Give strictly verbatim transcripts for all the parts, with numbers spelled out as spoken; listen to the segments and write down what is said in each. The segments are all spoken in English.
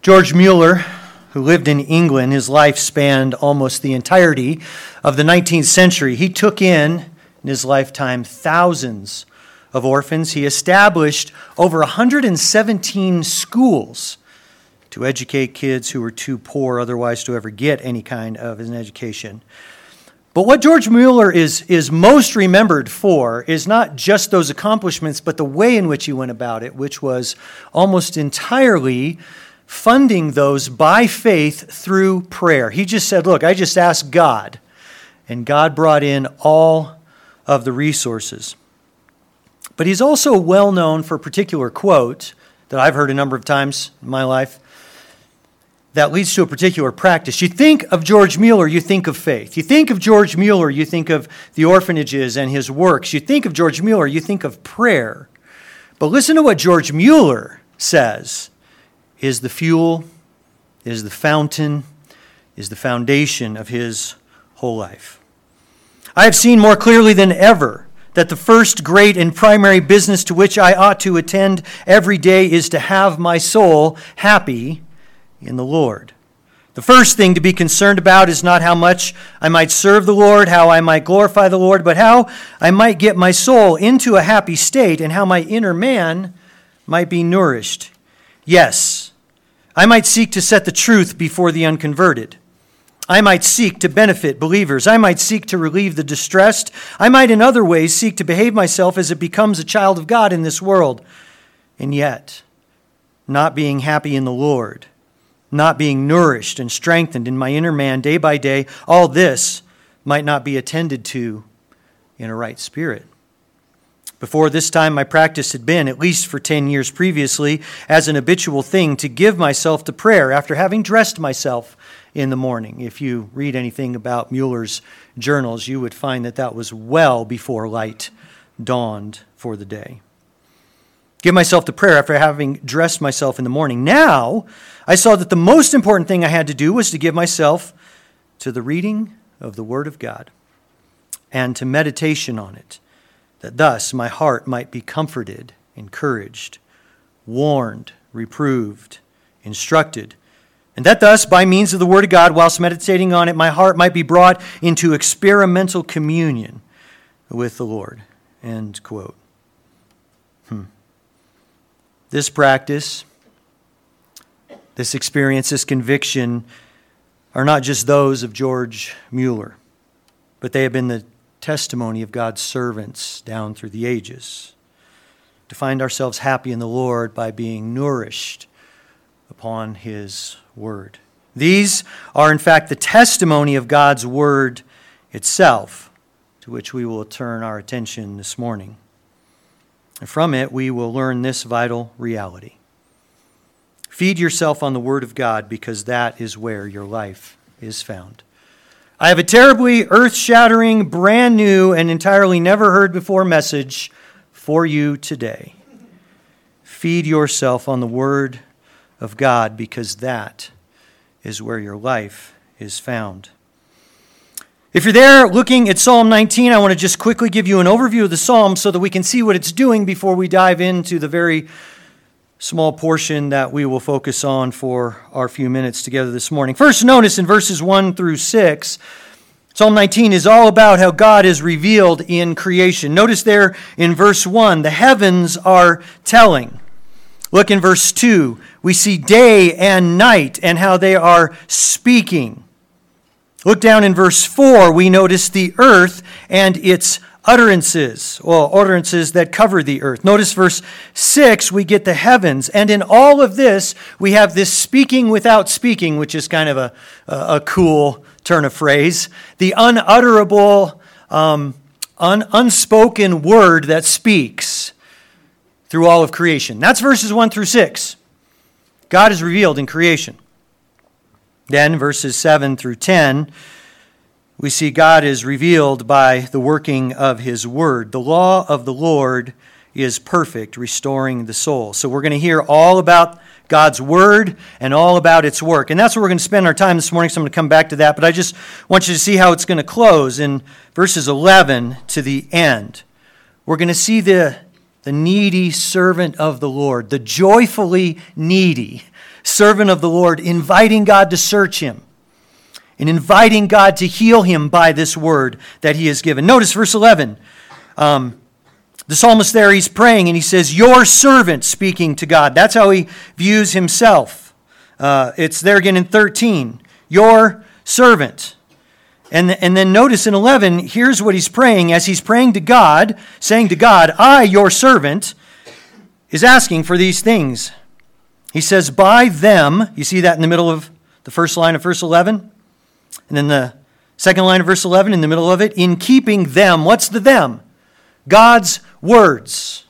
George Mueller, who lived in England, his life spanned almost the entirety of the nineteenth century. He took in, in his lifetime, thousands of orphans. He established over one hundred seventeen schools to educate kids who were too poor otherwise to ever get any kind of an education. But what George Mueller is, is most remembered for is not just those accomplishments, but the way in which he went about it, which was almost entirely funding those by faith through prayer. He just said, look, I just asked God, and God brought in all of the resources. But he's also well known for a particular quote that I've heard a number of times in my life that leads to a particular practice. You think of George Mueller, you think of faith. You think of George Mueller, you think of the orphanages and his works. You think of George Mueller, you think of prayer. But listen to what George Mueller says is the fuel, is the fountain, is the foundation of his whole life. I have seen more clearly than ever that the first great and primary business to which I ought to attend every day is to have my soul happy in the Lord. The first thing to be concerned about is not how much I might serve the Lord, how I might glorify the Lord, but how I might get my soul into a happy state and how my inner man might be nourished. Yes, I might seek to set the truth before the unconverted. I might seek to benefit believers. I might seek to relieve the distressed. I might in other ways seek to behave myself as it becomes a child of God in this world. And yet, not being happy in the Lord, not being nourished and strengthened in my inner man day by day, all this might not be attended to in a right spirit. Before this time, my practice had been, at least for ten years previously, as an habitual thing to give myself to prayer after having dressed myself in the morning. If you read anything about Mueller's journals, you would find that that was well before light dawned for the day. Give myself to prayer after having dressed myself in the morning. Now, I saw that the most important thing I had to do was to give myself to the reading of the Word of God and to meditation on it, that thus my heart might be comforted, encouraged, warned, reproved, instructed, and that thus, by means of the Word of God, whilst meditating on it, my heart might be brought into experimental communion with the Lord. End quote. Hmm. This practice, this experience, this conviction are not just those of George Mueller, but they have been the testimony of God's servants down through the ages. To find ourselves happy in the Lord by being nourished upon His Word. These are, in fact, the testimony of God's Word itself, to which we will turn our attention this morning. And from it, we will learn this vital reality. Feed yourself on the Word of God, because that is where your life is found. I have a terribly earth-shattering, brand new, and entirely never heard before message for you today. Feed yourself on the Word of God, because that is where your life is found. If you're there looking at Psalm nineteen, I want to just quickly give you an overview of the psalm so that we can see what it's doing before we dive into the very small portion that we will focus on for our few minutes together this morning. First, notice in verses one through six, Psalm nineteen is all about how God is revealed in creation. Notice there in verse one, the heavens are telling. Look in verse two, we see day and night and how they are speaking. Look down in verse four, we notice the earth and its utterances, or utterances that cover the earth. Notice verse six, we get the heavens. And in all of this, we have this speaking without speaking, which is kind of a, a, a cool turn of phrase. The unutterable, um, un, unspoken word that speaks through all of creation. That's verses one through six. God is revealed in creation. Then verses seven through ten, we see God is revealed by the working of His Word. The law of the Lord is perfect, restoring the soul. So we're going to hear all about God's Word and all about its work. And that's where we're going to spend our time this morning, so I'm going to come back to that. But I just want you to see how it's going to close in verses eleven to the end. We're going to see the the needy servant of the Lord, the joyfully needy servant of the Lord, inviting God to search him and inviting God to heal him by this word that he has given. Notice verse eleven. Um, the psalmist there, he's praying and he says, your servant, speaking to God. That's how he views himself. Uh, it's there again in thirteen. Your servant. And, and then notice in eleven, here's what he's praying. As he's praying to God, saying to God, I, your servant, is asking for these things. He says, by them, you see that in the middle of the first line of verse eleven? And then the second line of verse eleven in the middle of it, in keeping them. What's the them? God's words.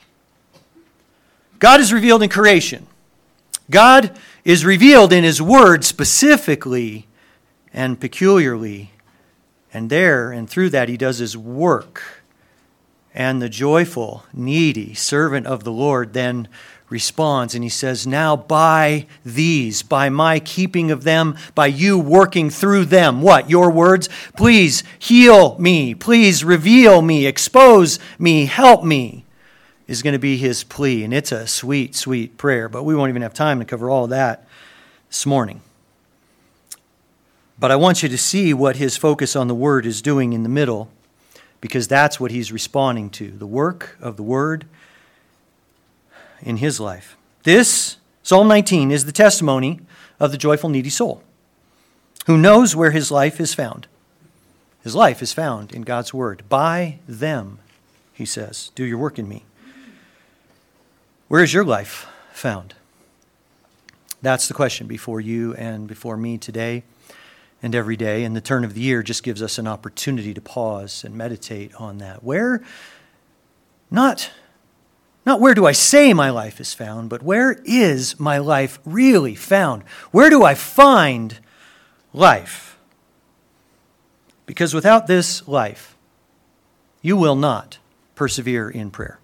God is revealed in creation. God is revealed in his word specifically and peculiarly. And there and through that he does his work. And the joyful, needy servant of the Lord then responds and he says, now by these, by my keeping of them, by you working through them, what? Your words? Please heal me. Please reveal me. Expose me. Help me is going to be his plea. And it's a sweet, sweet prayer, but we won't even have time to cover all of that this morning. But I want you to see what his focus on the word is doing in the middle, because that's what he's responding to, the work of the word in his life. This, Psalm nineteen, is the testimony of the joyful, needy soul who knows where his life is found. His life is found in God's word. By them, he says, do your work in me. Where is your life found? That's the question before you and before me today and every day. And the turn of the year just gives us an opportunity to pause and meditate on that. Where, not Not where do I say my life is found, but where is my life really found? Where do I find life? Because without this life, you will not persevere in prayer.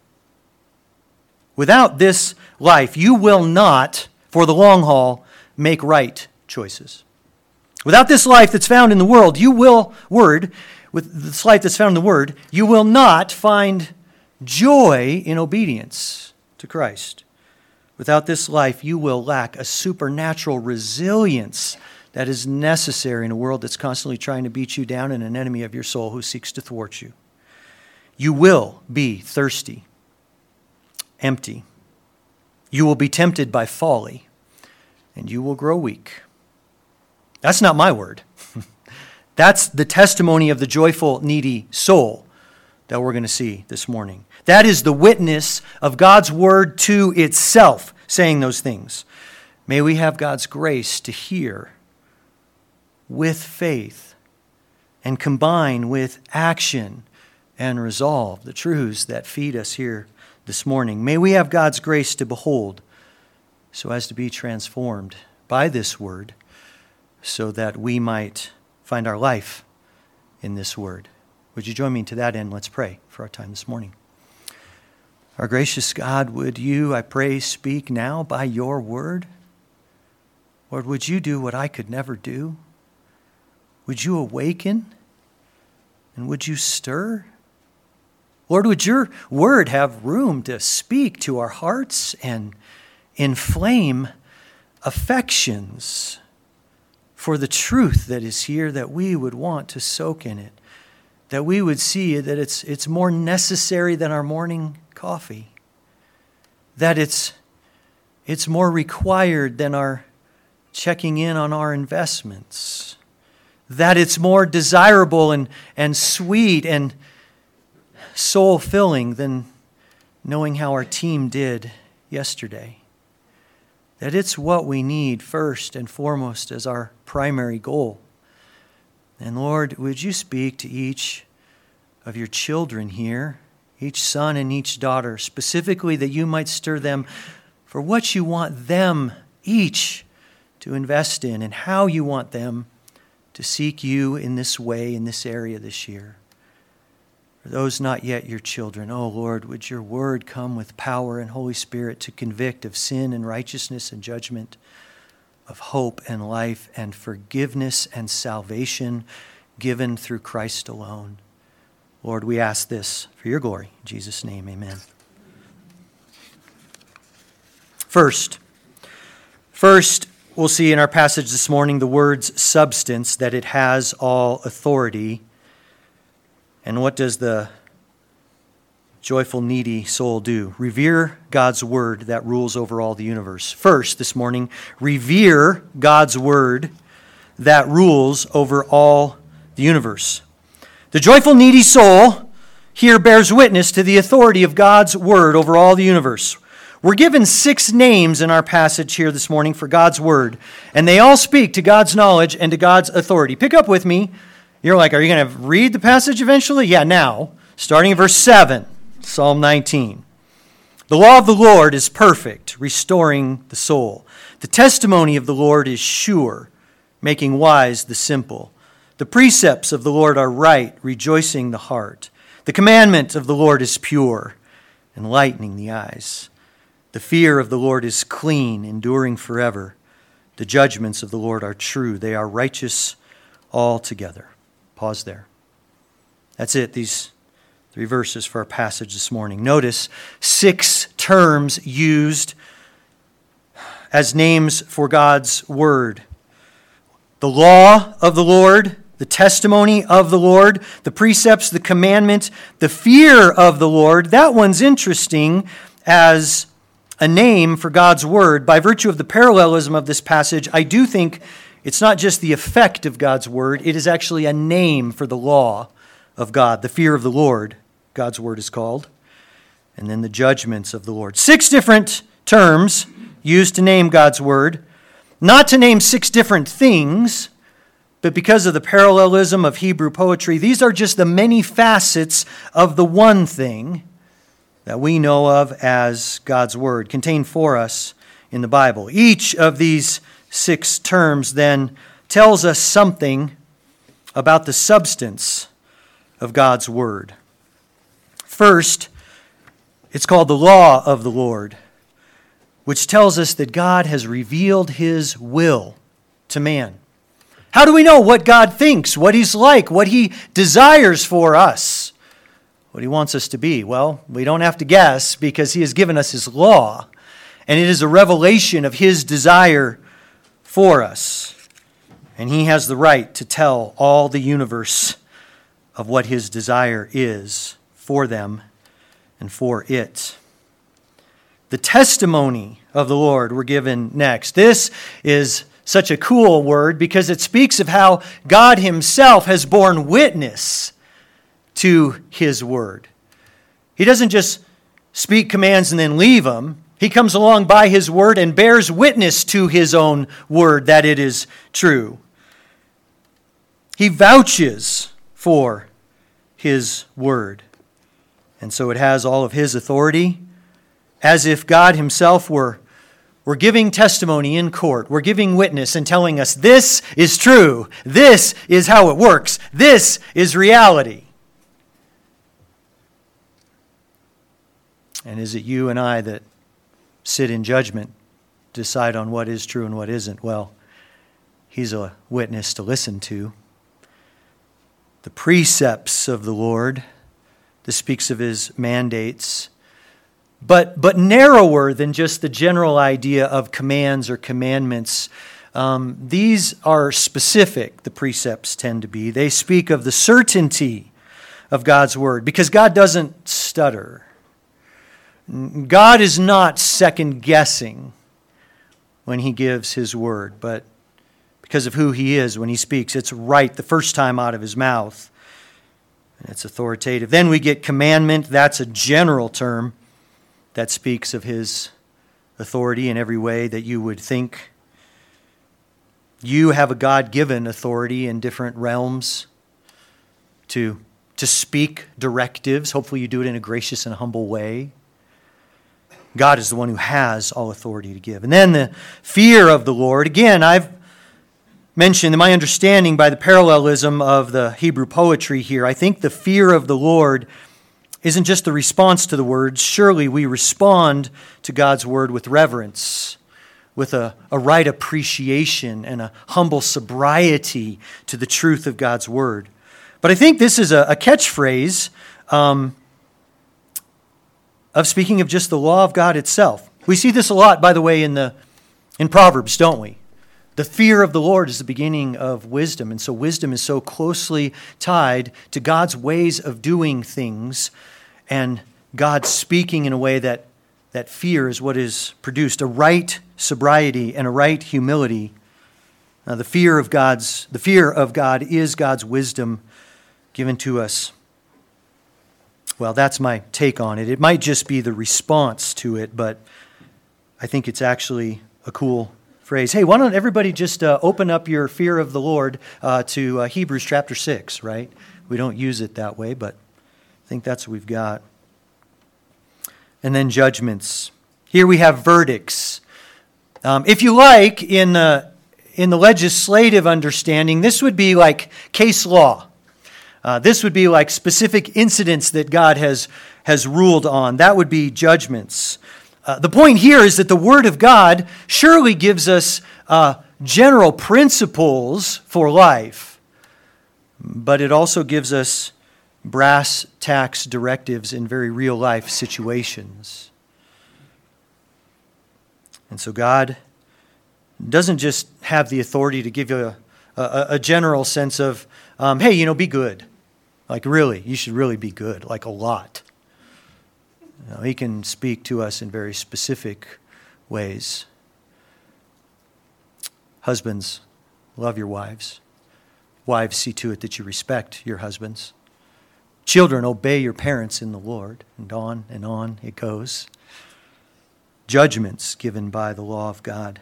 Without this life, you will not, for the long haul, make right choices. Without this life that's found in the world, you will, word, with this life that's found in the word, you will not find joy in obedience to Christ. Without this life, you will lack a supernatural resilience that is necessary in a world that's constantly trying to beat you down and an enemy of your soul who seeks to thwart you. You will be thirsty, empty. You will be tempted by folly, and you will grow weak. That's not my word. That's the testimony of the joyful, needy soul that we're going to see this morning. That is the witness of God's word to itself, saying those things. May we have God's grace to hear with faith and combine with action and resolve the truths that feed us here this morning. May we have God's grace to behold so as to be transformed by this word so that we might find our life in this word. Would you join me to that end? Let's pray for our time this morning. Our gracious God, would you, I pray, speak now by your word? Lord, would you do what I could never do? Would you awaken? And would you stir? Lord, would your word have room to speak to our hearts and inflame affections for the truth that is here, that we would want to soak in it, that we would see that it's it's more necessary than our morning coffee, that it's it's more required than our checking in on our investments, that it's more desirable and, and sweet and soul-filling than knowing how our team did yesterday. That it's what we need first and foremost as our primary goal. And Lord, would you speak to each of your children here, each son and each daughter, specifically that you might stir them for what you want them each to invest in and how you want them to seek you in this way, in this area this year. For those not yet your children, oh Lord, would your word come with power and Holy Spirit to convict of sin and righteousness and judgment, of hope and life and forgiveness and salvation given through Christ alone. Lord, we ask this for your glory. In Jesus' name, amen. First, first, we'll see in our passage this morning the word's substance, that it has all authority. And what does the joyful, needy soul do? Revere God's word that rules over all the universe. First, this morning, revere God's word that rules over all the universe. The joyful, needy soul here bears witness to the authority of God's word over all the universe. We're given six names in our passage here this morning for God's word, and they all speak to God's knowledge and to God's authority. Pick up with me. You're like, are you going to read the passage eventually? Yeah, now, starting in verse seven, Psalm nineteen. The law of the Lord is perfect, restoring the soul. The testimony of the Lord is sure, making wise the simple. The precepts of the Lord are right, rejoicing the heart. The commandment of the Lord is pure, enlightening the eyes. The fear of the Lord is clean, enduring forever. The judgments of the Lord are true. They are righteous altogether. Pause there. That's it, these three verses for our passage this morning. Notice six terms used as names for God's word. The law of the Lord, the testimony of the Lord, the precepts, the commandment, the fear of the Lord. That one's interesting as a name for God's word. By virtue of the parallelism of this passage, I do think it's not just the effect of God's word, it is actually a name for the law of God. The fear of the Lord, God's word is called. And then the judgments of the Lord. Six different terms used to name God's word. Not to name six different things, but because of the parallelism of Hebrew poetry, these are just the many facets of the one thing that we know of as God's word, contained for us in the Bible. Each of these six terms then tells us something about the substance of God's word. First, it's called the law of the Lord, which tells us that God has revealed his will to man. How do we know what God thinks, what he's like, what he desires for us, what he wants us to be? Well, we don't have to guess because he has given us his law, and it is a revelation of his desire for us. And he has the right to tell all the universe of what his desire is for them and for it. The testimony of the Lord we're given next. This is such a cool word because it speaks of how God himself has borne witness to his word. He doesn't just speak commands and then leave them. He comes along by his word and bears witness to his own word that it is true. He vouches for his word. And so it has all of his authority, as if God himself were, were giving testimony in court. We're giving witness and telling us this is true. This is how it works. This is reality. And is it you and I that sit in judgment, decide on what is true and what isn't? Well, he's a witness to listen to. The precepts of the Lord, this speaks of his mandates, but but narrower than just the general idea of commands or commandments. Um, these are specific, the precepts tend to be. They speak of the certainty of God's word, because God doesn't stutter. God is not second-guessing when he gives his word, but because of who he is when he speaks, it's right the first time out of his mouth, and it's authoritative. Then we get commandment. That's a general term that speaks of his authority in every way that you would think. You have a God-given authority in different realms to, to speak directives. Hopefully you do it in a gracious and humble way. God is the one who has all authority to give. And then the fear of the Lord. Again, I've mentioned my understanding by the parallelism of the Hebrew poetry here. I think the fear of the Lord isn't just the response to the words. Surely we respond to God's word with reverence, with a, a right appreciation and a humble sobriety to the truth of God's word. But I think this is a, a catchphrase um, of speaking of just the law of God itself. We see this a lot, by the way, in the in Proverbs, don't we? The fear of the Lord is the beginning of wisdom, and so wisdom is so closely tied to God's ways of doing things and God speaking in a way that, that fear is what is produced, a right sobriety and a right humility. Now, the fear of God's the fear of God is God's wisdom given to us. Well, that's my take on it. It might just be the response to it, but I think it's actually a cool phrase. Hey, why don't everybody just uh, open up your fear of the Lord uh, to uh, Hebrews chapter six, right? We don't use it that way, but I think that's what we've got. And then judgments. Here we have verdicts. Um, if you like, in the, in the legislative understanding, this would be like case law. Uh, this would be like specific incidents that God has, has ruled on. That would be judgments. Uh, the point here is that the Word of God surely gives us uh, general principles for life, but it also gives us brass tacks directives in very real life situations. And so God doesn't just have the authority to give you a, a, a general sense of, um, hey, you know, be good. Like really, you should really be good, like a lot. You know, he can speak to us in very specific ways. Husbands, love your wives. Wives, see to it that you respect your husbands. Children, obey your parents in the Lord. And on and on it goes. Judgments given by the law of God.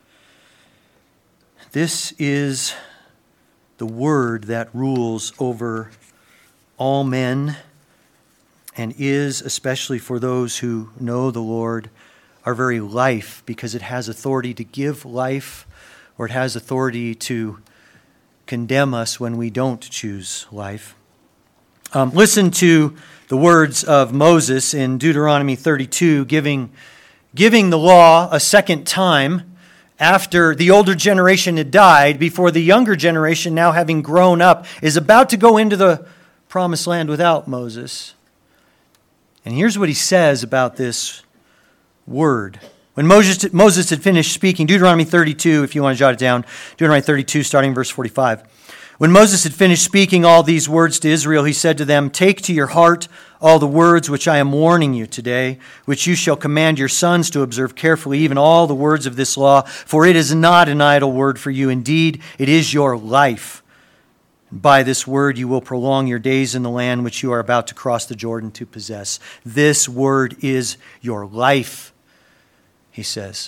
This is the word that rules over all men, and is, especially for those who know the Lord, our very life, because it has authority to give life, or it has authority to condemn us when we don't choose life. Um, listen to the words of Moses in Deuteronomy thirty-two, giving, giving the law a second time after the older generation had died, before the younger generation, now having grown up, is about to go into the promised land without Moses. And here's what he says about this word. When Moses, Moses had finished speaking, Deuteronomy thirty-two, if you want to jot it down, Deuteronomy thirty-two, starting verse forty-five. When Moses had finished speaking all these words to Israel, he said to them, "Take to your heart all the words which I am warning you today, which you shall command your sons to observe carefully, even all the words of this law, for it is not an idle word for you. Indeed, it is your life. By this word you will prolong your days in the land which you are about to cross the Jordan to possess." This word is your life, he says.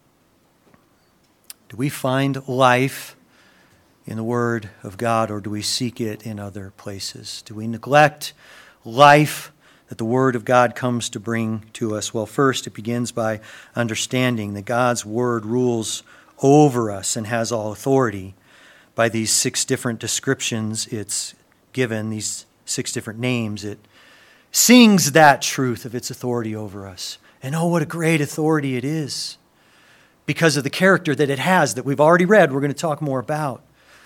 Do we find life in the Word of God, or do we seek it in other places? Do we neglect life that the Word of God comes to bring to us? Well, first, it begins by understanding that God's Word rules over us and has all authority. By these six different descriptions it's given, these six different names, it sings that truth of its authority over us. And oh, what a great authority it is, because of the character that it has that we've already read, we're going to talk more about.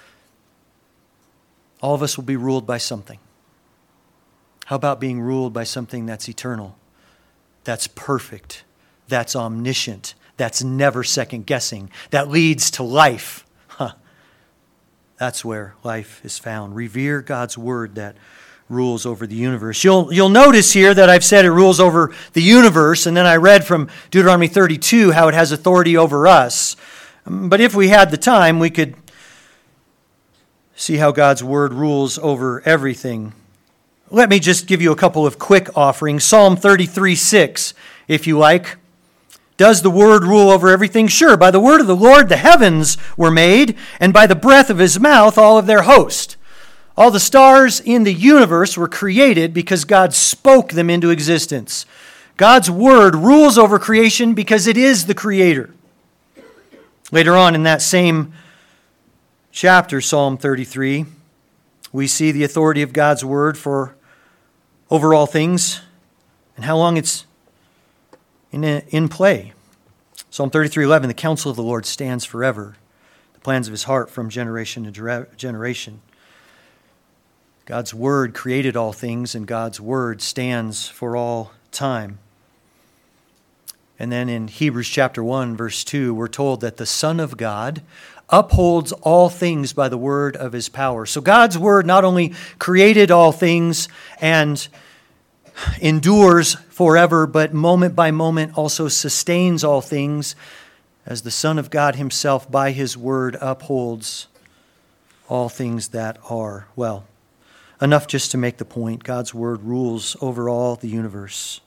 All of us will be ruled by something. How about being ruled by something that's eternal, that's perfect, that's omniscient, that's never second-guessing, that leads to life? Huh. That's where life is found. Revere God's word that rules over the universe. You'll, you'll notice here that I've said it rules over the universe, and then I read from Deuteronomy thirty-two how it has authority over us. But if we had the time, we could see how God's word rules over everything. Let me just give you a couple of quick offerings. Psalm thirty-three six, if you like. Does the word rule over everything? Sure. By the word of the Lord the heavens were made, and by the breath of his mouth all of their host. All the stars in the universe were created because God spoke them into existence. God's word rules over creation because it is the creator. Later on in that same chapter, Psalm thirty-three, we see the authority of God's word for over all things and how long it's in, in play. Psalm thirty-three eleven, the counsel of the Lord stands forever, the plans of his heart from generation to generation. God's word created all things, and God's word stands for all time. And then in Hebrews chapter one, verse two, we're told that the Son of God upholds all things by the word of his power. So God's word not only created all things and endures forever, but moment by moment also sustains all things as the Son of God himself by his word upholds all things that are. Well, enough just to make the point. God's word rules over all the universe.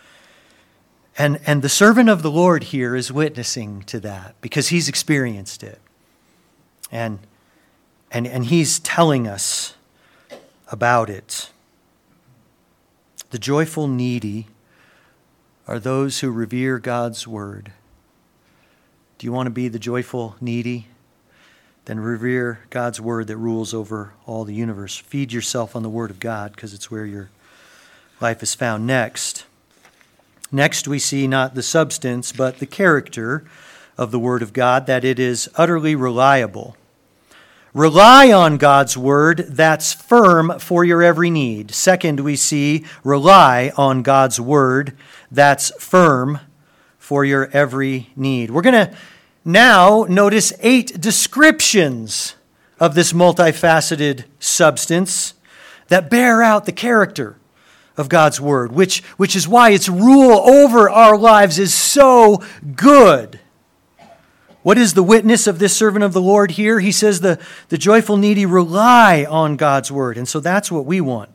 And, and the servant of the Lord here is witnessing to that because he's experienced it. And, and, and he's telling us about it. The joyful needy are those who revere God's word. Do you want to be the joyful needy? Then revere God's word that rules over all the universe. Feed yourself on the word of God because it's where your life is found. Next. Next we see not the substance but the character of the word of God, that it is utterly reliable. Rely on God's word that's firm for your every need. Second, we see rely on God's word that's firm for your every need. We're going to now notice eight descriptions of this multifaceted substance that bear out the character of God's word, which, which is why its rule over our lives is so good. What is the witness of this servant of the Lord here? He says the, the joyful needy rely on God's word. And so that's what we want.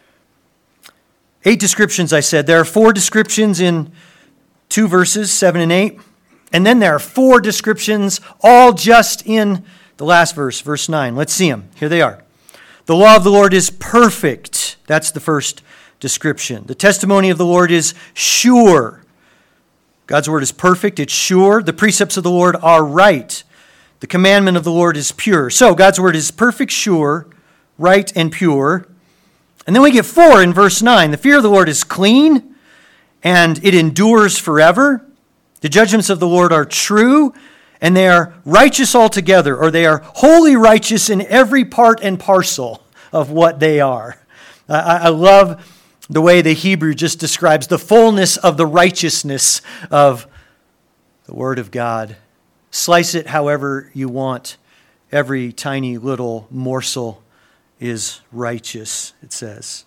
Eight descriptions, I said. There are four descriptions in two verses, seven and eight. And then there are four descriptions all just in the last verse, verse nine. Let's see them. Here they are. The law of the Lord is perfect. That's the first description. The testimony of the Lord is sure. God's word is perfect, it's sure. The precepts of the Lord are right. The commandment of the Lord is pure. So God's word is perfect, sure, right, and pure. And then we get four in verse nine. The fear of the Lord is clean, and it endures forever. The judgments of the Lord are true, and they are righteous altogether, or they are wholly righteous in every part and parcel of what they are. I, I love the way the Hebrew just describes the fullness of the righteousness of the Word of God. Slice it however you want. Every tiny little morsel is righteous, it says.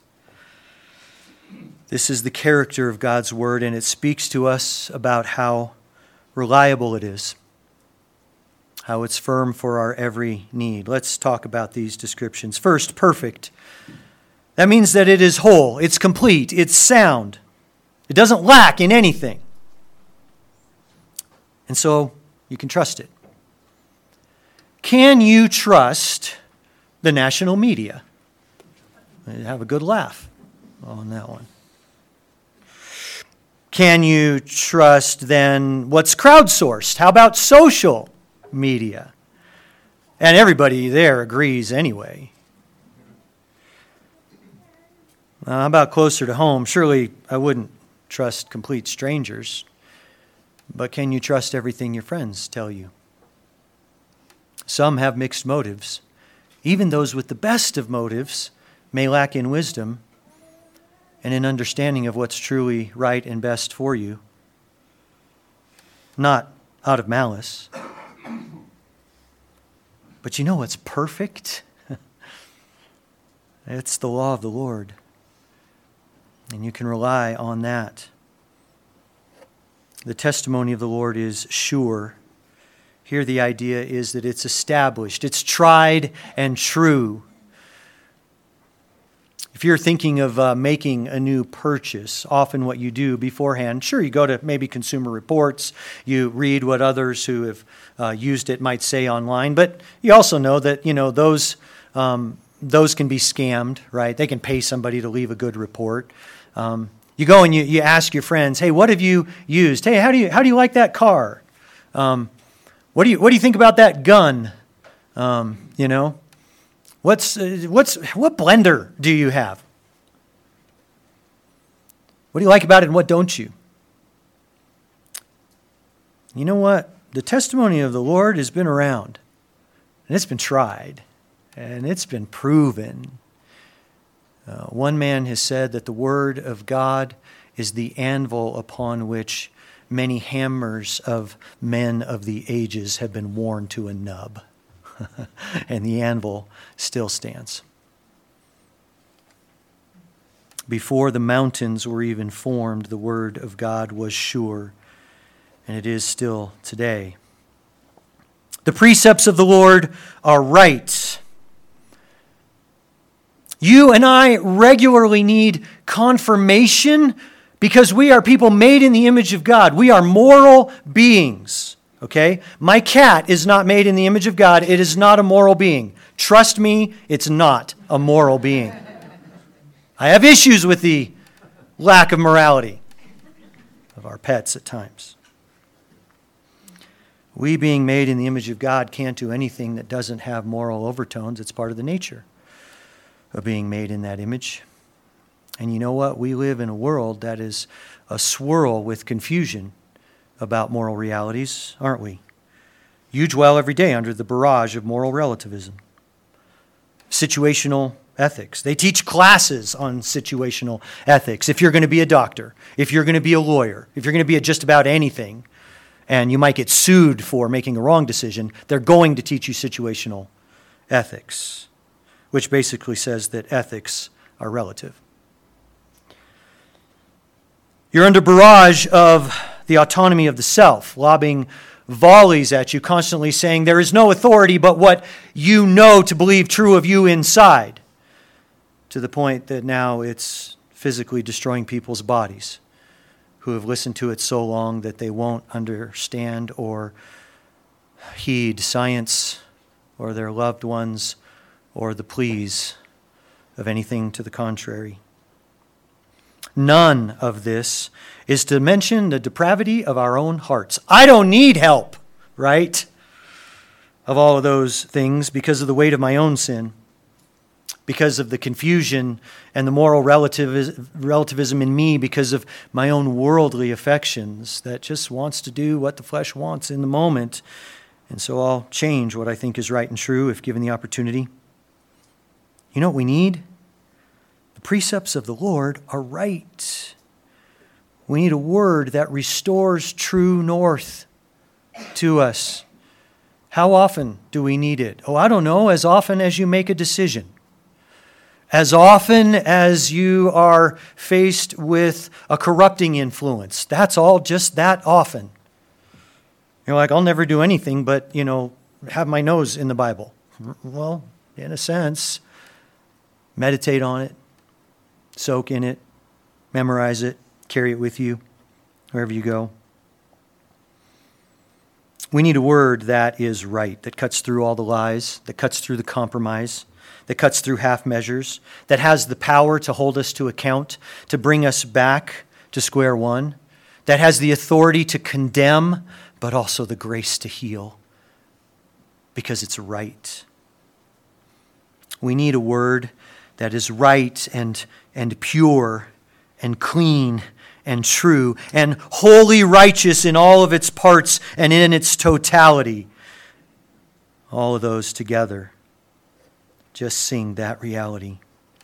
This is the character of God's Word, and it speaks to us about how reliable it is, how it's firm for our every need. Let's talk about these descriptions. First, perfect. That means that it is whole, it's complete, it's sound. It doesn't lack in anything. And so you can trust it. Can you trust the national media? Have a good laugh on that one. Can you trust then what's crowdsourced? How about social media? And everybody there agrees anyway. Uh, how about closer to home? Surely I wouldn't trust complete strangers. But can you trust everything your friends tell you? Some have mixed motives. Even those with the best of motives may lack in wisdom and in understanding of what's truly right and best for you. Not out of malice. But you know what's perfect? It's the law of the Lord. And you can rely on that. The testimony of the Lord is sure. Here the idea is that it's established. It's tried and true. If you're thinking of uh, making a new purchase, often what you do beforehand, sure, you go to maybe Consumer Reports, you read what others who have uh, used it might say online, but you also know that, you know, those um, those can be scammed, right? They can pay somebody to leave a good report. Um, you go and you, you ask your friends, hey, what have you used? Hey, how do you how do you like that car? Um, what do you what do you think about that gun? Um, you know, what's uh, what's what blender do you have? What do you like about it and what don't you? You know what? The testimony of the Lord has been around, and it's been tried, and it's been proven. Uh, one man has said that the Word of God is the anvil upon which many hammers of men of the ages have been worn to a nub, and the anvil still stands. Before the mountains were even formed, the word of God was sure, and it is still today. The precepts of the Lord are right. You and I regularly need confirmation because we are people made in the image of God. We are moral beings, okay? My cat is not made in the image of God. It is not a moral being. Trust me, it's not a moral being. I have issues with the lack of morality of our pets at times. We, being made in the image of God, can't do anything that doesn't have moral overtones. It's part of the nature of being made in that image. And you know what? We live in a world that is a swirl with confusion about moral realities, aren't we? You dwell every day under the barrage of moral relativism. Situational ethics. They teach classes on situational ethics. If you're going to be a doctor, if you're going to be a lawyer, if you're going to be a just about anything, and you might get sued for making a wrong decision, they're going to teach you situational ethics, which basically says that ethics are relative. You're under barrage of the autonomy of the self, lobbing volleys at you, constantly saying there is no authority but what you know to believe true of you inside, to the point that now it's physically destroying people's bodies who have listened to it so long that they won't understand or heed science or their loved ones or the pleas of anything to the contrary. None of this is to mention the depravity of our own hearts. I don't need help, right? Of all of those things because of the weight of my own sin, because of the confusion and the moral relativism, relativism in me, because of my own worldly affections that just wants to do what the flesh wants in the moment. And so I'll change what I think is right and true if given the opportunity. You know what we need? The precepts of the Lord are right. We need a word that restores true north to us. How often do we need it? Oh, I don't know, as often as you make a decision. As often as you are faced with a corrupting influence. That's all, just that often. You're like, I'll never do anything but, you know, have my nose in the Bible. Well, in a sense, meditate on it, soak in it, memorize it, carry it with you wherever you go. We need a word that is right, that cuts through all the lies, that cuts through the compromise, that cuts through half measures, that has the power to hold us to account, to bring us back to square one, that has the authority to condemn, but also the grace to heal, because it's right. We need a word that is right and, and pure and clean and true and wholly righteous in all of its parts and in its totality. All of those together. Just sing that reality.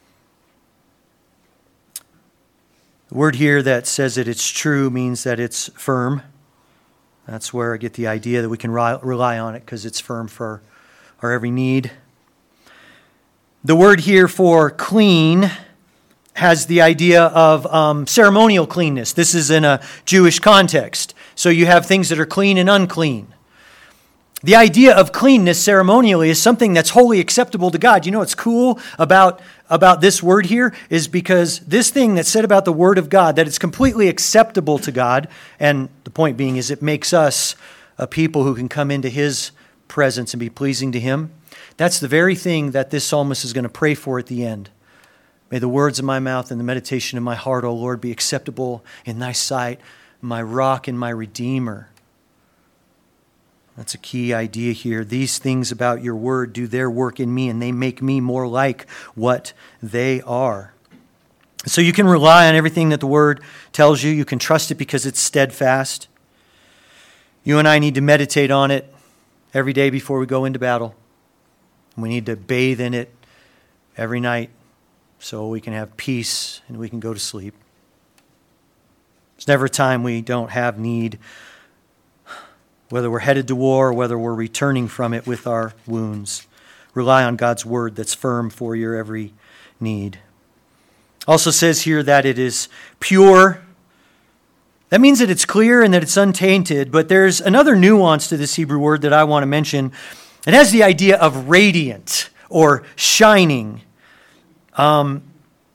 The word here that says that it's true means that it's firm. That's where I get the idea that we can rely on it because it's firm for our every need. The word here for clean has the idea of um, ceremonial cleanness. This is in a Jewish context. So you have things that are clean and unclean. The idea of cleanness ceremonially is something that's wholly acceptable to God. You know what's cool about, about this word here is because this thing that's said about the word of God, that it's completely acceptable to God, and the point being is it makes us a people who can come into his presence and be pleasing to him. That's the very thing that this psalmist is going to pray for at the end. May the words of my mouth and the meditation of my heart, O Lord, be acceptable in thy sight, my rock and my redeemer. That's a key idea here. These things about your word do their work in me, and they make me more like what they are. So you can rely on everything that the word tells you. You can trust it because it's steadfast. You and I need to meditate on it every day before we go into battle. We need to bathe in it every night so we can have peace and we can go to sleep. There's never a time we don't have need, whether we're headed to war or whether we're returning from it with our wounds. Rely on God's word that's firm for your every need. Also says here that it is pure. That means that it's clear and that it's untainted, but there's another nuance to this Hebrew word that I want to mention. It has the idea of radiant or shining. Um,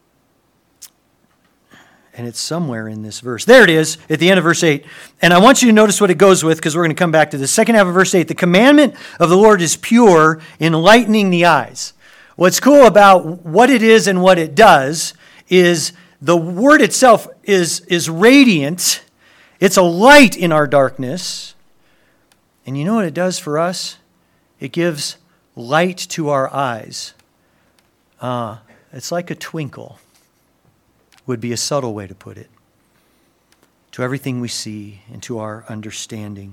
and it's somewhere in this verse. There it is at the end of verse eight. And I want you to notice what it goes with, because we're going to come back to the second half of verse eight. The commandment of the Lord is pure, enlightening the eyes. What's cool about what it is and what it does is the word itself is, is radiant. It's a light in our darkness. And you know what it does for us? It gives light to our eyes. Uh, it's like a twinkle, would be a subtle way to put it, to everything we see and to our understanding.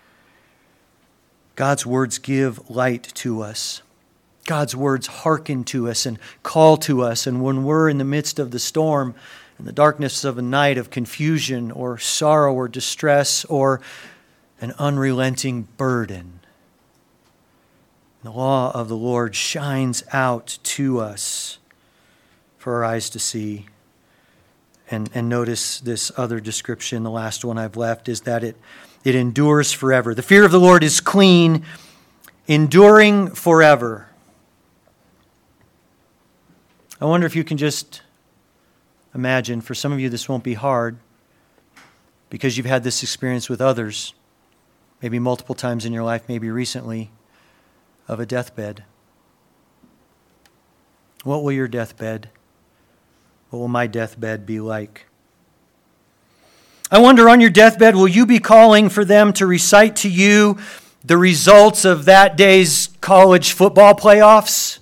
God's words give light to us. God's words hearken to us and call to us. And when we're in the midst of the storm, in the darkness of a night of confusion or sorrow or distress or an unrelenting burden, the law of the Lord shines out to us for our eyes to see. And, and notice this other description, the last one I've left, is that it, it endures forever. The fear of the Lord is clean, enduring forever. I wonder if you can just imagine, for some of you this won't be hard because you've had this experience with others, maybe multiple times in your life, maybe recently, of a deathbed. What will your deathbed, what will my deathbed be like? I wonder, on your deathbed, will you be calling for them to recite to you the results of that day's college football playoffs?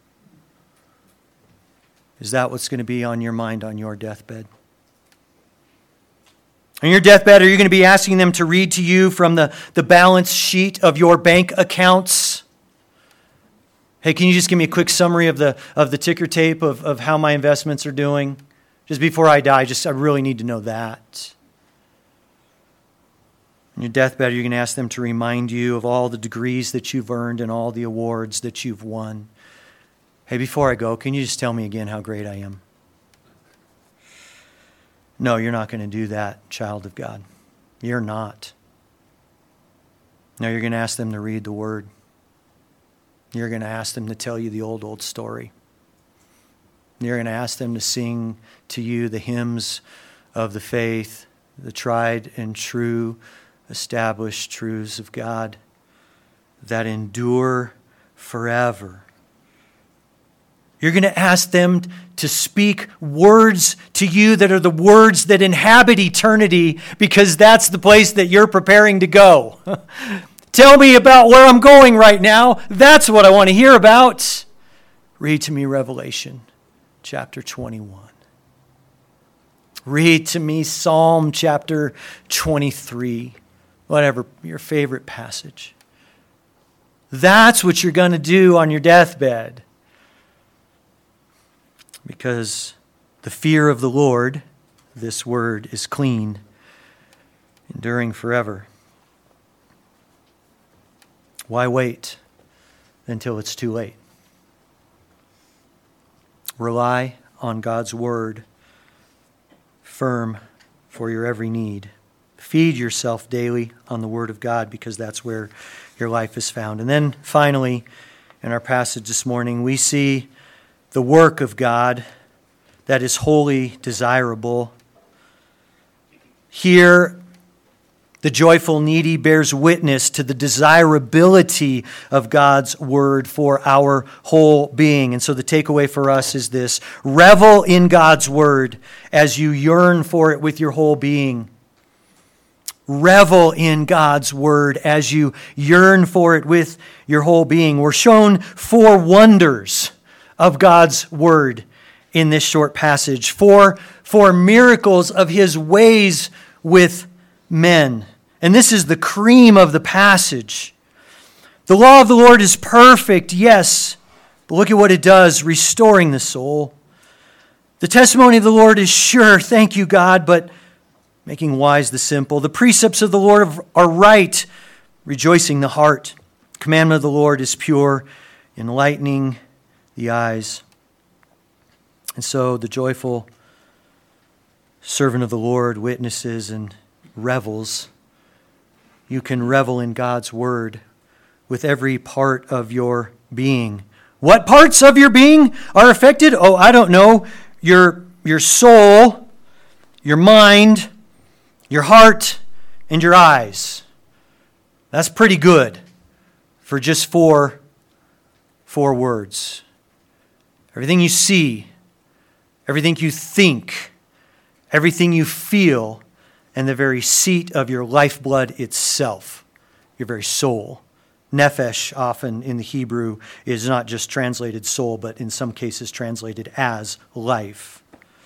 Is that what's going to be on your mind on your deathbed? On your deathbed, are you going to be asking them to read to you from the, the balance sheet of your bank accounts? Hey, can you just give me a quick summary of the of the ticker tape of, of how my investments are doing? Just before I die, just I really need to know that. On your deathbed, you're going to ask them to remind you of all the degrees that you've earned and all the awards that you've won. Hey, before I go, can you just tell me again how great I am? No, you're not going to do that, child of God. You're not. No, you're going to ask them to read the Word. You're going to ask them to tell you the old, old story. You're going to ask them to sing to you the hymns of the faith, the tried and true, established truths of God that endure forever. You're going to ask them to speak words to you that are the words that inhabit eternity, because that's the place that you're preparing to go. Tell me about where I'm going right now. That's what I want to hear about. Read to me Revelation chapter twenty-one. Read to me Psalm chapter twenty-three. Whatever your favorite passage. That's what you're going to do on your deathbed. Because the fear of the Lord, this word, is clean, enduring forever. Why wait until it's too late? Rely on God's word, firm for your every need. Feed yourself daily on the word of God, because that's where your life is found. And then finally, in our passage this morning, we see the work of God that is wholly desirable. Here, the joyful needy bears witness to the desirability of God's word for our whole being. And so the takeaway for us is this: revel in God's word as you yearn for it with your whole being. Revel in God's word as you yearn for it with your whole being. We're shown four wonders of God's word in this short passage. Four, four miracles of his ways with men. And this is the cream of the passage. The law of the Lord is perfect, yes, but look at what it does, restoring the soul. The testimony of the Lord is sure, thank you, God, but making wise the simple. The precepts of the Lord are right, rejoicing the heart. The commandment of the Lord is pure, enlightening the eyes. And so the joyful servant of the Lord witnesses and revels. You can revel in God's word with every part of your being. What parts of your being are affected? Oh, I don't know. Your, your soul, your mind, your heart, and your eyes. That's pretty good for just four, four words. Everything you see, everything you think, everything you feel, and the very seat of your lifeblood itself, your very soul. Nephesh, often in the Hebrew, is not just translated soul, but in some cases translated as life.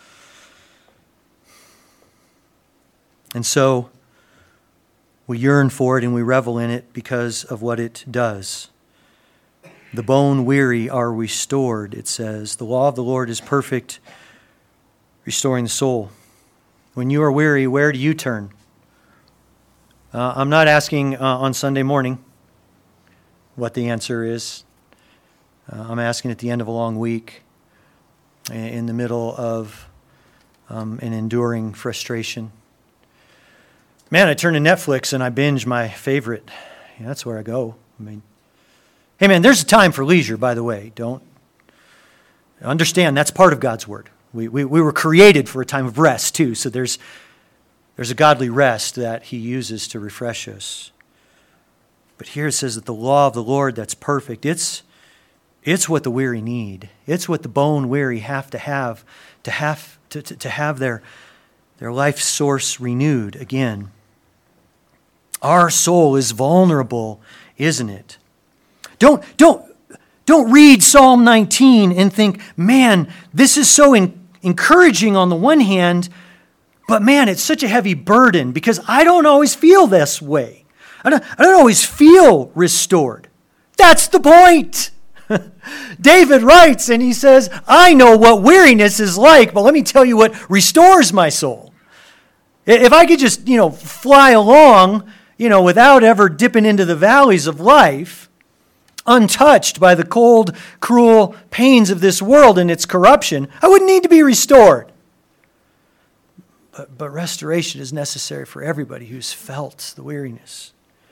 And so we yearn for it and we revel in it because of what it does. The bone weary are restored, it says. The law of the Lord is perfect, restoring the soul. When you are weary, where do you turn? Uh, I'm not asking uh, on Sunday morning what the answer is. Uh, I'm asking at the end of a long week, in the middle of um, an enduring frustration. Man, I turn to Netflix and I binge my favorite. Yeah, that's where I go. I mean, hey man, there's a time for leisure, by the way. Don't understand that's part of God's word. We, we we were created for a time of rest too, so there's there's a godly rest that he uses to refresh us. But here it says that the law of the Lord that's perfect, it's it's what the weary need. It's what the bone weary have to have to have to, to, to have their their life source renewed again. Our soul is vulnerable, isn't it? Don't don't don't read Psalm nineteen and think, man, this is so in, encouraging on the one hand, but man, it's such a heavy burden because I don't always feel this way. I don't, I don't always feel restored. That's the point. David writes and he says, I know what weariness is like, but let me tell you what restores my soul. If I could just, you know, fly along, you know, without ever dipping into the valleys of life, untouched by the cold, cruel pains of this world and its corruption, I wouldn't need to be restored. But, but restoration is necessary for everybody who's felt the weariness.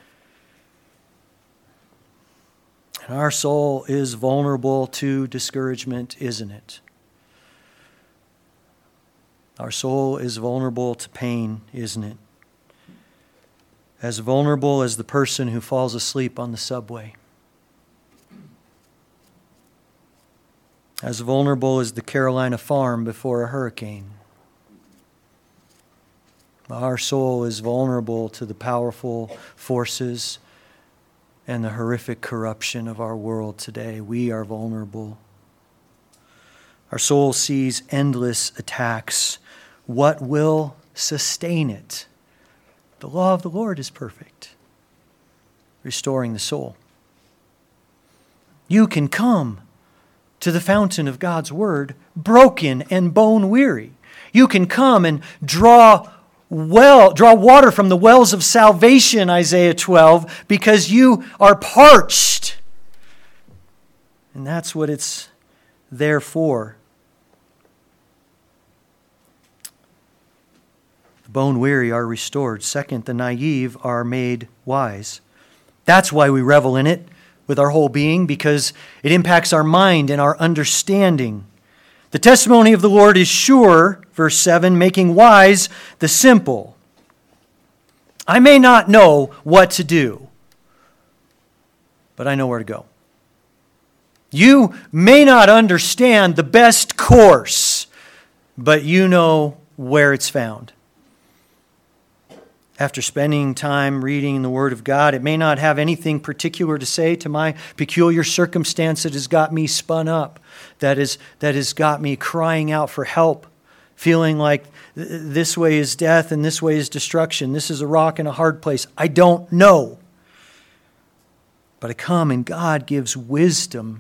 And our soul is vulnerable to discouragement, isn't it? Our soul is vulnerable to pain, isn't it? As vulnerable as the person who falls asleep on the subway. As vulnerable as the Carolina farm before a hurricane. Our soul is vulnerable to the powerful forces and the horrific corruption of our world today. We are vulnerable. Our soul sees endless attacks. What will sustain it? The law of the Lord is perfect, restoring the soul. You can come to the fountain of God's word broken and bone weary. You can come and draw well, draw water from the wells of salvation, Isaiah twelve, because you are parched. And that's what it's there for. The bone weary are restored. Second, the naive are made wise. That's why we revel in it with our whole being, because it impacts our mind and our understanding. The testimony of the Lord is sure, verse seven, making wise the simple. I may not know what to do, but I know where to go. You may not understand the best course, but you know where it's found. After spending time reading the Word of God, it may not have anything particular to say to my peculiar circumstance that has got me spun up, that is, that has got me crying out for help, feeling like this way is death and this way is destruction. This is a rock and a hard place. I don't know. But I come and God gives wisdom.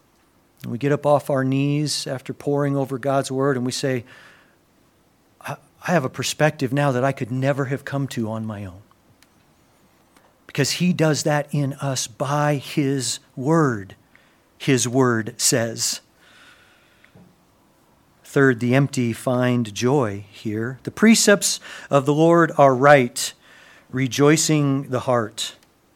And we get up off our knees after poring over God's Word and we say, I have a perspective now that I could never have come to on my own. Because he does that in us by his word, his word says. Third, the empty find joy here. The precepts of the Lord are right, rejoicing the heart.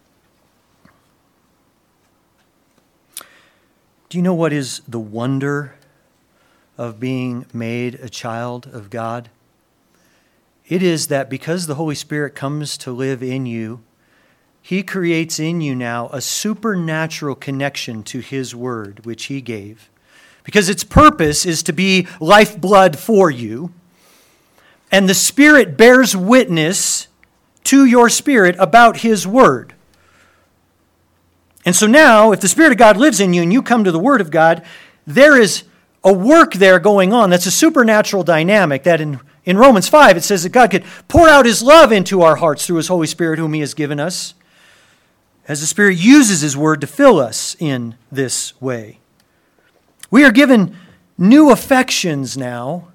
Do you know what is the wonder of being made a child of God? It is that because the Holy Spirit comes to live in you, he creates in you now a supernatural connection to his word, which he gave. Because its purpose is to be lifeblood for you. And the Spirit bears witness to your spirit about his word. And so now, if the Spirit of God lives in you and you come to the Word of God, there is a work there going on that's a supernatural dynamic that in, in Romans five it says that God could pour out his love into our hearts through his Holy Spirit whom he has given us, as the Spirit uses his word to fill us in this way. We are given new affections now,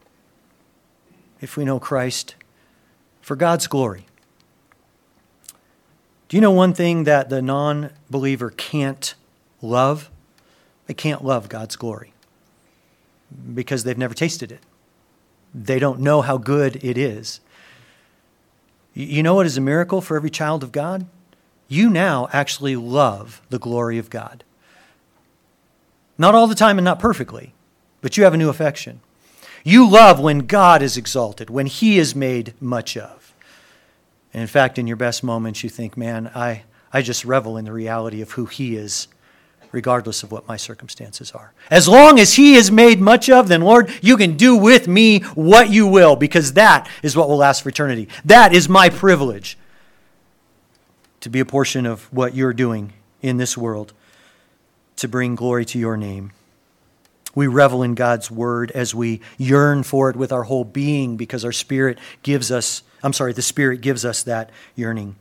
if we know Christ, for God's glory. Do you know one thing that the non-believer can't love? They can't love God's glory because they've never tasted it. They don't know how good it is. You know what is a miracle for every child of God? You now actually love the glory of God. Not all the time and not perfectly, but you have a new affection. You love when God is exalted, when he is made much of. And in fact, in your best moments, you think, man, I, I just revel in the reality of who he is, regardless of what my circumstances are. As long as he is made much of, then Lord, you can do with me what you will, because that is what will last for eternity. That is my privilege, to be a portion of what you're doing in this world, to bring glory to your name. We revel in God's word as we yearn for it with our whole being, because our spirit gives us, I'm sorry, the Spirit gives us that yearning.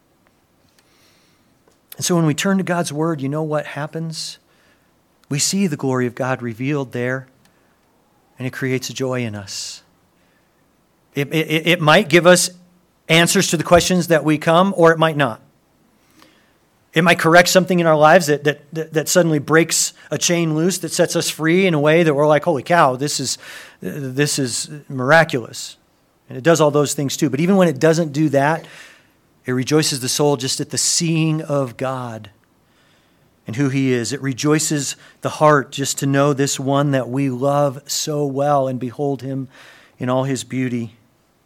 And so when we turn to God's word, you know what happens? We see the glory of God revealed there, and it creates a joy in us. It, it, it might give us answers to the questions that we come, or it might not. It might correct something in our lives that, that, that suddenly breaks a chain loose, that sets us free in a way that we're like, holy cow, this is, this is miraculous. And it does all those things too. But even when it doesn't do that, it rejoices the soul just at the seeing of God and who he is. It rejoices the heart just to know this one that we love so well and behold him in all his beauty.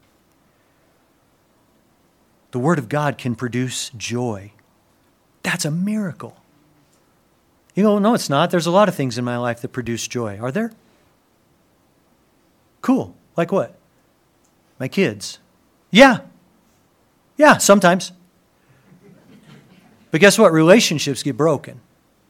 The Word of God can produce joy. That's a miracle. You go, no, it's not. There's a lot of things in my life that produce joy. Are there? Cool. Like what? My kids. Yeah. Yeah, sometimes. But guess what? Relationships get broken.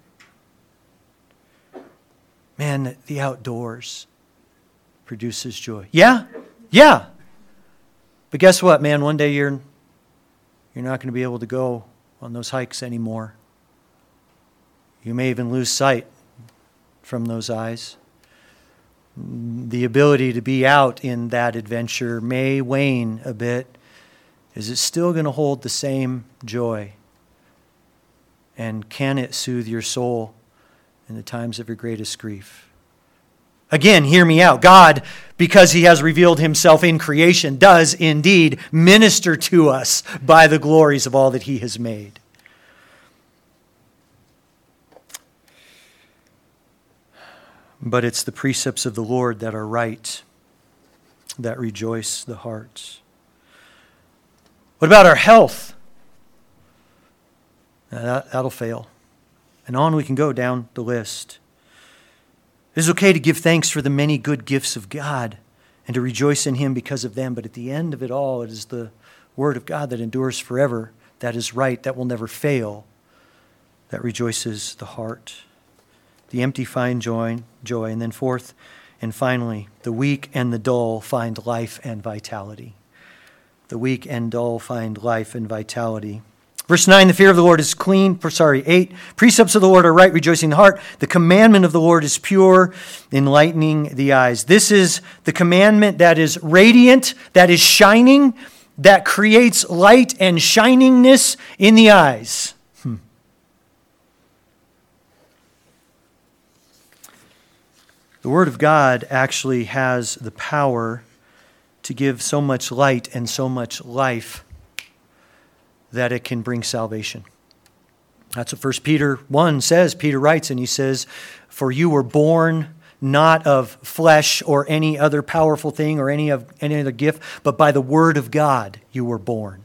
Man, the outdoors produces joy. Yeah. Yeah. But guess what, man? One day you're you're not going to be able to go on those hikes anymore. You may even lose sight from those eyes. The ability to be out in that adventure may wane a bit. Is it still going to hold the same joy? And can it soothe your soul in the times of your greatest grief? Again, hear me out. God, because he has revealed himself in creation, does indeed minister to us by the glories of all that he has made. But it's the precepts of the Lord that are right, that rejoice the heart. What about our health? Now that, that'll fail. And on we can go down the list. It is okay to give thanks for the many good gifts of God and to rejoice in him because of them. But at the end of it all, it is the word of God that endures forever, that is right, that will never fail, that rejoices the heart. The empty find joy, joy. And then fourth and finally, the weak and the dull find life and vitality. The weak and dull find life and vitality. Verse nine, the fear of the Lord is clean. Sorry, eight, precepts of the Lord are right, rejoicing the heart. The commandment of the Lord is pure, enlightening the eyes. This is the commandment that is radiant, that is shining, that creates light and shiningness in the eyes. Hmm. The Word of God actually has the power to give so much light and so much life that it can bring salvation. That's what First Peter one says. Peter writes, and he says, "For you were born not of flesh or any other powerful thing or any of any other gift, but by the word of God you were born."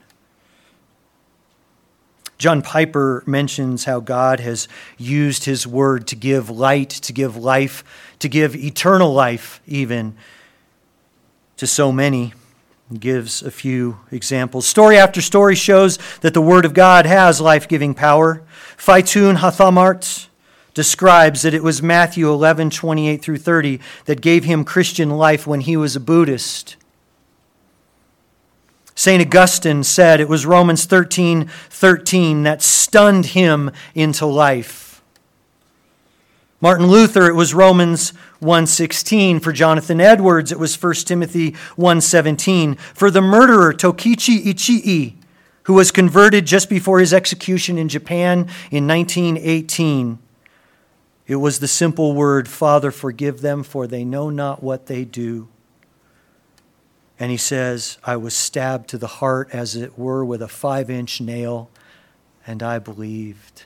John Piper mentions how God has used his word to give light, to give life, to give eternal life even to so many. He gives a few examples. Story after story shows that the Word of God has life-giving power. Phaetun Hathamart describes that it was Matthew eleven, twenty-eight through thirty that gave him Christian life when he was a Buddhist. Saint Augustine said it was Romans thirteen, thirteen that stunned him into life. Martin Luther, it was Romans one sixteen. For Jonathan Edwards, it was First Timothy one seventeen. For the murderer Tokichi Ichii, who was converted just before his execution in Japan in nineteen eighteen, it was the simple word, "Father, forgive them, for they know not what they do." And he says, "I was stabbed to the heart as it were with a five-inch nail, and I believed."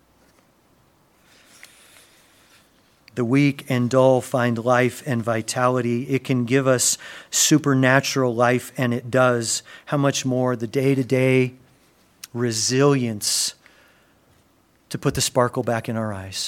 The weak and dull find life and vitality. It can give us supernatural life, and it does. How much more the day-to-day resilience to put the sparkle back in our eyes.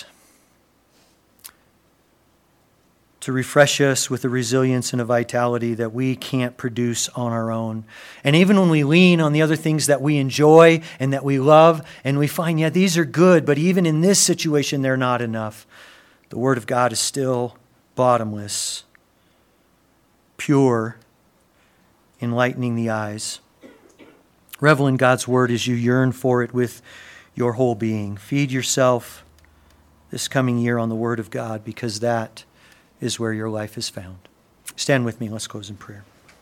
To refresh us with a resilience and a vitality that we can't produce on our own. And even when we lean on the other things that we enjoy and that we love, and we find, yeah, these are good, but even in this situation, they're not enough. The Word of God is still bottomless, pure, enlightening the eyes. Revel in God's Word as you yearn for it with your whole being. Feed yourself this coming year on the Word of God, because that is where your life is found. Stand with me. Let's close in prayer.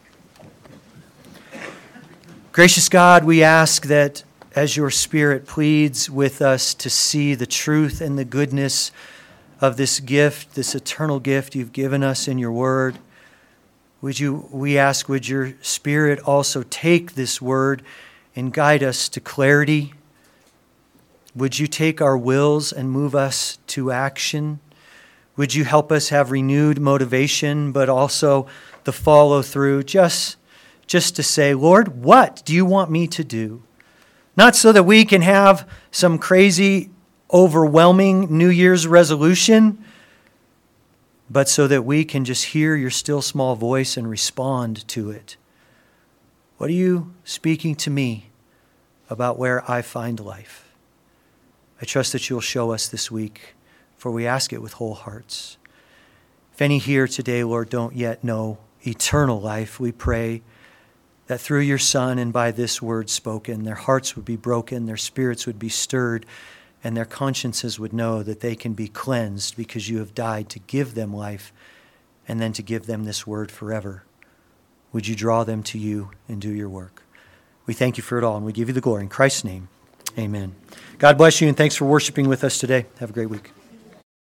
Gracious God, we ask that as your Spirit pleads with us to see the truth and the goodness of this gift, this eternal gift you've given us in your word, would you, we ask, would your Spirit also take this word and guide us to clarity? Would you take our wills and move us to action? Would you help us have renewed motivation, but also the follow through, just, just to say, Lord, what do you want me to do? Not so that we can have some crazy overwhelming New Year's resolution, but so that we can just hear your still small voice and respond to it. What are you speaking to me about where I find life? I trust that you'll show us this week, for we ask it with whole hearts. If any here today, Lord, don't yet know eternal life, we pray that through your Son and by this word spoken, their hearts would be broken, their spirits would be stirred, and their consciences would know that they can be cleansed because you have died to give them life and then to give them this word forever. Would you draw them to you and do your work? We thank you for it all, and we give you the glory. In Christ's name, amen. God bless you, and thanks for worshiping with us today. Have a great week.